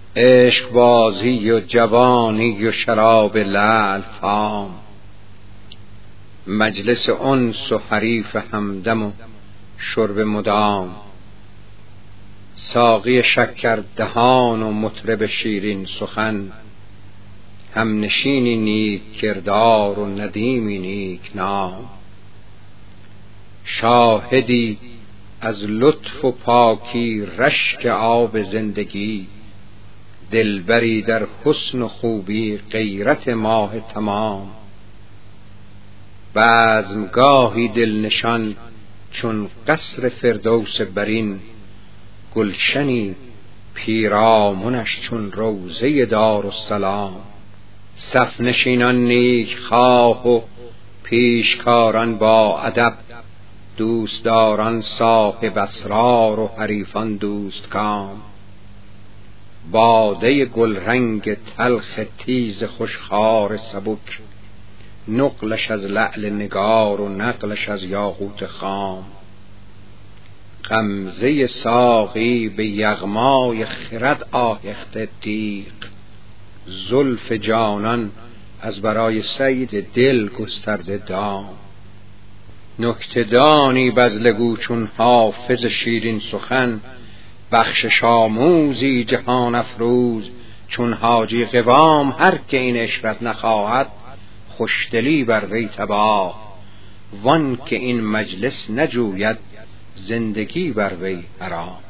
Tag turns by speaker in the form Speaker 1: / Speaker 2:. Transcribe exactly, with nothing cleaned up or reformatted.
Speaker 1: عشق بازی و جوانی و شراب لعل فام، مجلس انس و حریف همدم و شرب مدام، ساقی شکر دهان و مطرب شیرین سخن، هم نشینی نیک کردار و ندیمی نیک نام، شاهدی از لطف و پاکی رشک آب زندگی، دلبری در حسن و خوبی غیرت ماه تمام، بزمگاهی دلنشان چون قصر فردوس برین، گلشنی پیرامونش چون روضه دارالسلام، صف نشینان نیک خواه و پیشکاران با ادب، دوستداران صاحب اسرار و حریفان دوستکام، باده گلرنگ تلخ تیز خوشخوار سبک، نقلش از لعل نگار و نقلش از یاقوت خام، غمزه ساقی به یغمای خرد آهخته تیغ، زلف جانان از برای صید دل گسترده دام، نکته دانی بذلگو چون حافظ شیرین سخن، بخشش آموزی جهان افروز چون حاجی قوام، هر که این عشرت نخواهد خوشدلی بر وی تباه، وان که این مجلس نجوید زندگی بر وی حرام.